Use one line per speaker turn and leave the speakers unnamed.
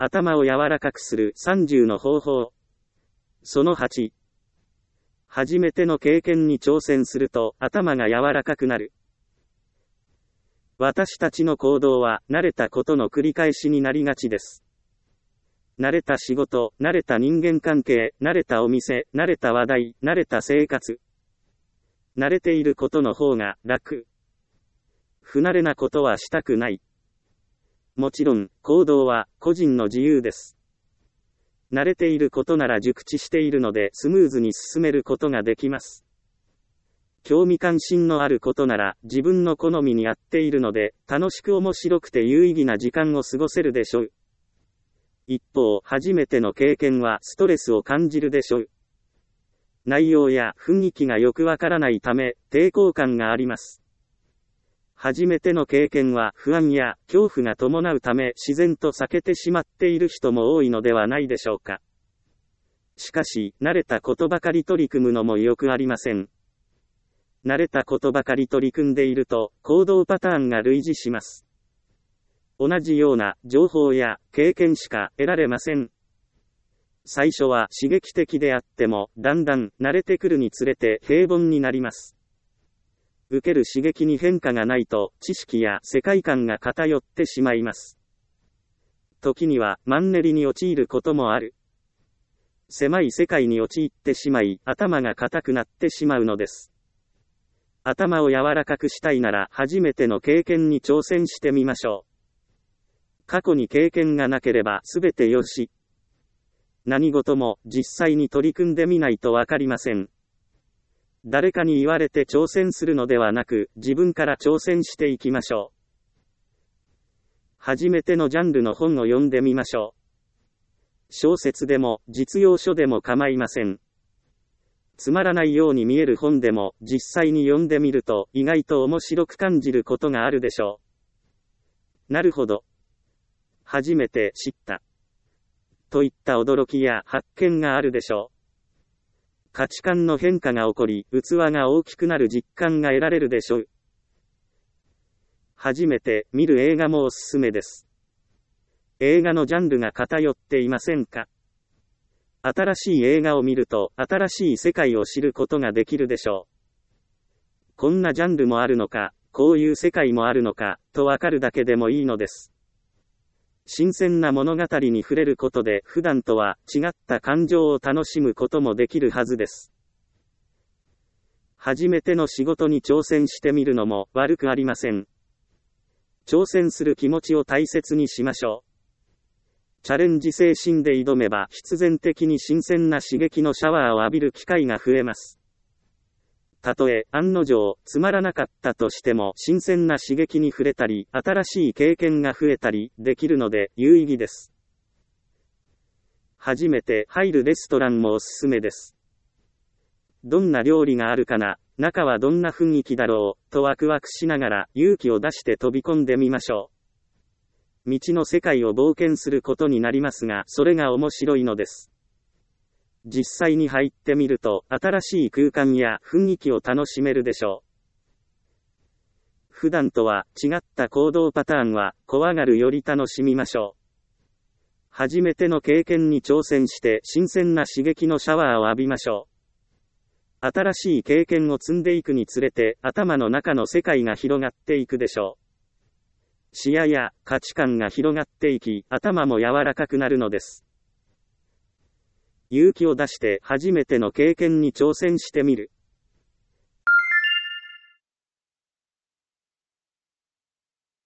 頭を柔らかくする30の方法。その8。初めての経験に挑戦すると頭が柔らかくなる。私たちの行動は慣れたことの繰り返しになりがちです。慣れた仕事、慣れた人間関係、慣れたお店、慣れた話題、慣れた生活。慣れていることの方が楽。不慣れなことはしたくない。もちろん、行動は個人の自由です。慣れていることなら熟知しているのでスムーズに進めることができます。興味関心のあることなら自分の好みに合っているので楽しく面白くて有意義な時間を過ごせるでしょう。一方、初めての経験はストレスを感じるでしょう。内容や雰囲気がよくわからないため抵抗感があります。初めての経験は不安や恐怖が伴うため自然と避けてしまっている人も多いのではないでしょうか。しかし、慣れたことばかり取り組むのもよくありません。慣れたことばかり取り組んでいると、行動パターンが類似します。同じような情報や経験しか得られません。最初は刺激的であっても、だんだん慣れてくるにつれて平凡になります。受ける刺激に変化がないと、知識や世界観が偏ってしまいます。時にはマンネリに陥ることもある。狭い世界に陥ってしまい、頭が固くなってしまうのです。頭を柔らかくしたいなら初めての経験に挑戦してみましょう。過去に経験がなければすべてよし。何事も実際に取り組んでみないとわかりません。誰かに言われて挑戦するのではなく、自分から挑戦していきましょう。初めてのジャンルの本を読んでみましょう。小説でも実用書でも構いません。つまらないように見える本でも実際に読んでみると意外と面白く感じることがあるでしょう。なるほど。初めて知った。といった驚きや発見があるでしょう。価値観の変化が起こり、器が大きくなる実感が得られるでしょう。初めて見る映画もおすすめです。映画のジャンルが偏っていませんか？新しい映画を見ると、新しい世界を知ることができるでしょう。こんなジャンルもあるのか、こういう世界もあるのか、とわかるだけでもいいのです。新鮮な物語に触れることで、普段とは違った感情を楽しむこともできるはずです。初めての仕事に挑戦してみるのも悪くありません。挑戦する気持ちを大切にしましょう。チャレンジ精神で挑めば必然的に新鮮な刺激のシャワーを浴びる機会が増えます。たとえ案の定つまらなかったとしても新鮮な刺激に触れたり新しい経験が増えたりできるので有意義です。初めて入るレストランもおすすめです。どんな料理があるかな、中はどんな雰囲気だろうとワクワクしながら勇気を出して飛び込んでみましょう。未知の世界を冒険することになりますが、それが面白いのです。実際に入ってみると、新しい空間や雰囲気を楽しめるでしょう。普段とは違った行動パターンは、怖がるより楽しみましょう。初めての経験に挑戦して、新鮮な刺激のシャワーを浴びましょう。新しい経験を積んでいくにつれて、頭の中の世界が広がっていくでしょう。視野や価値観が広がっていき、頭も柔らかくなるのです。勇気を出して初めての経験に挑戦してみる。